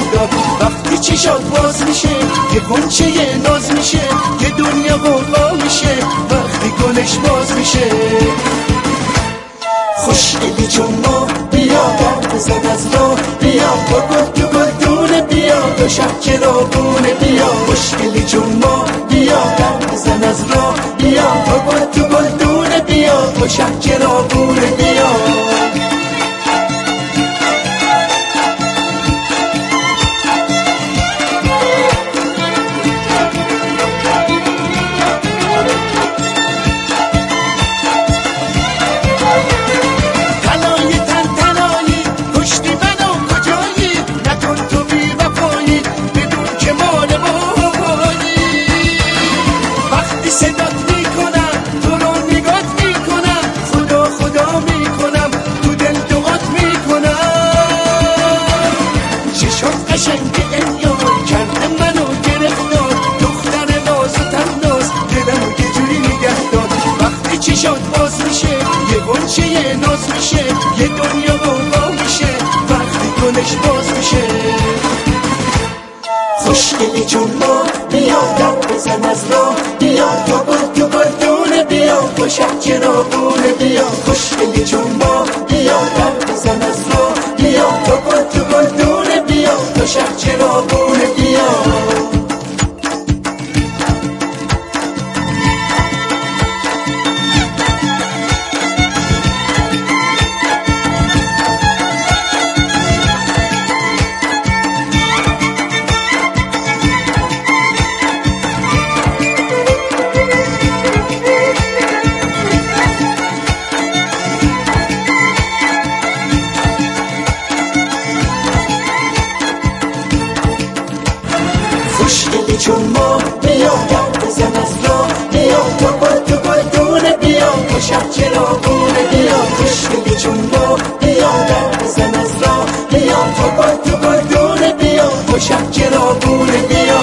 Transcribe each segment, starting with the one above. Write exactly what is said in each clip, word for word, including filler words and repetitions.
داد. وقتی چشات باز میشه یه گنچه یه ناز میشه، یه دنیا غوغا میشه وقتی گلش باز میشه. خوشگلی چون ما بیا در بزن از راه، بیا با گل تو گلدونه، بیا دو شب راغونه، بیا خوشگلی چون ما بیا در بزن از راه، بیا با گل تو گلدونه، بیا دو شب راغونه، بیا. چشات باز میشه یه گنچه یه ناز میشه، یه دنیا غوغا میشه وقتی گلش باز میشه. خوشگلی چون ما بیا در بزن از راه، بیا تو گل تو گلدونه، بیا با شب راغونه، بیا خوشگلی چون ما بیا در بزن از راه، بیا تو گل تو گلدونه، بیا با شب راغونه، بیا. خوشگلی چون ما بیا در بزن از راه، بیا تو گل تو گلدونه، بیا با شب راغونه، بیا خوشگلی چون ما بیا در بزن از راه، بیا تو گل تو گلدونه، بیا با شب راغونه، بیا.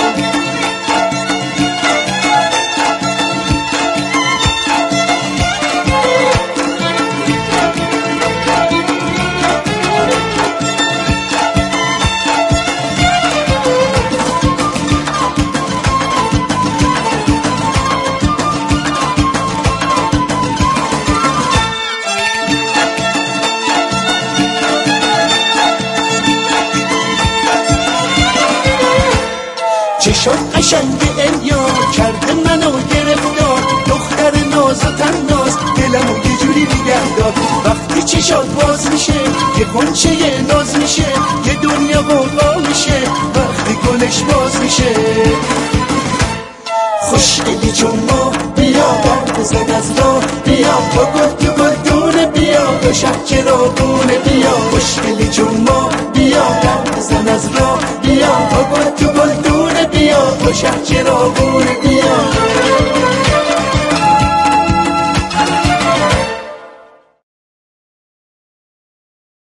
چشات قشنگ انیا کرده منو گرفتار، دختر ناز و تناز دلمو یه جوری نگه دار. وقتی چشات باز میشه یه گنچه یه ناز میشه، یه دنیا غوغا میشه وقتی گلش باز میشه. خوشگلی چون ما بیا در بزن از راه، بیا با گل تو گلدونه، بیا دو شب راغونه، بیا خوشگلی چون ما بیا در بزن از راه، بیا با گل تو گلدونه، بیا با شب راغونه.